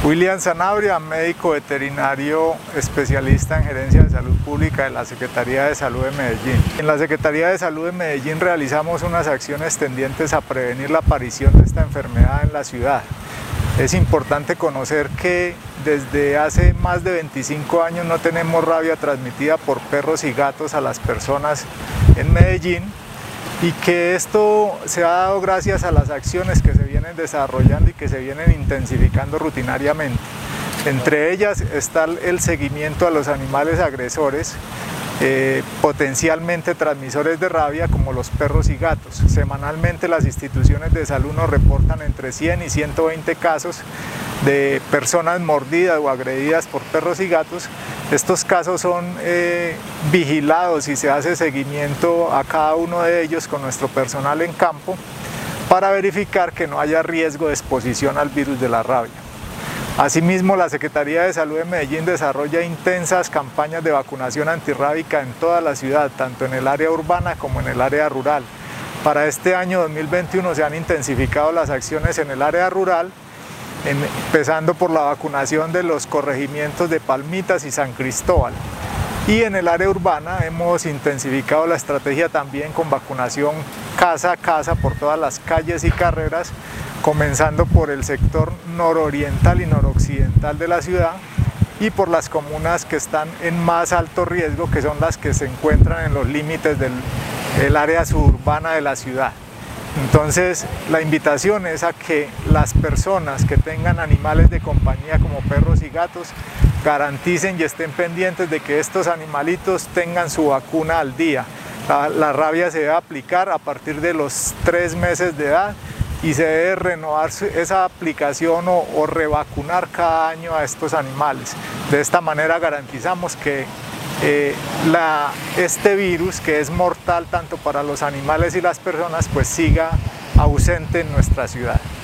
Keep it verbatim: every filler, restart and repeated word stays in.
William Sanabria, médico veterinario especialista en gerencia de salud pública de la Secretaría de Salud de Medellín. En la Secretaría de Salud de Medellín realizamos unas acciones tendientes a prevenir la aparición de esta enfermedad en la ciudad. Es importante conocer que desde hace más de veinticinco años no tenemos rabia transmitida por perros y gatos a las personas en Medellín, y que esto se ha dado gracias a las acciones que se vienen desarrollando y que se vienen intensificando rutinariamente. Entre ellas está el seguimiento a los animales agresores, eh, potencialmente transmisores de rabia, como los perros y gatos. Semanalmente las instituciones de salud nos reportan entre cien y ciento veinte casos de personas mordidas o agredidas por perros y gatos. Estos casos son eh, vigilados y se hace seguimiento a cada uno de ellos con nuestro personal en campo para verificar que no haya riesgo de exposición al virus de la rabia. Asimismo, la Secretaría de Salud de Medellín desarrolla intensas campañas de vacunación antirrábica en toda la ciudad, tanto en el área urbana como en el área rural. Para este año dos mil veintiuno se han intensificado las acciones en el área rural, empezando por la vacunación de los corregimientos de Palmitas y San Cristóbal. Y en el área urbana hemos intensificado la estrategia también con vacunación casa a casa por todas las calles y carreras, comenzando por el sector nororiental y noroccidental de la ciudad y por las comunas que están en más alto riesgo, que son las que se encuentran en los límites del el área suburbana de la ciudad. Entonces, la invitación es a que las personas que tengan animales de compañía como perros y gatos garanticen y estén pendientes de que estos animalitos tengan su vacuna al día. La, la rabia se debe aplicar a partir de los tres meses de edad y se debe renovar esa aplicación o, o revacunar cada año a estos animales. De esta manera garantizamos que Eh, la, este virus, que es mortal tanto para los animales y las personas, pues siga ausente en nuestra ciudad.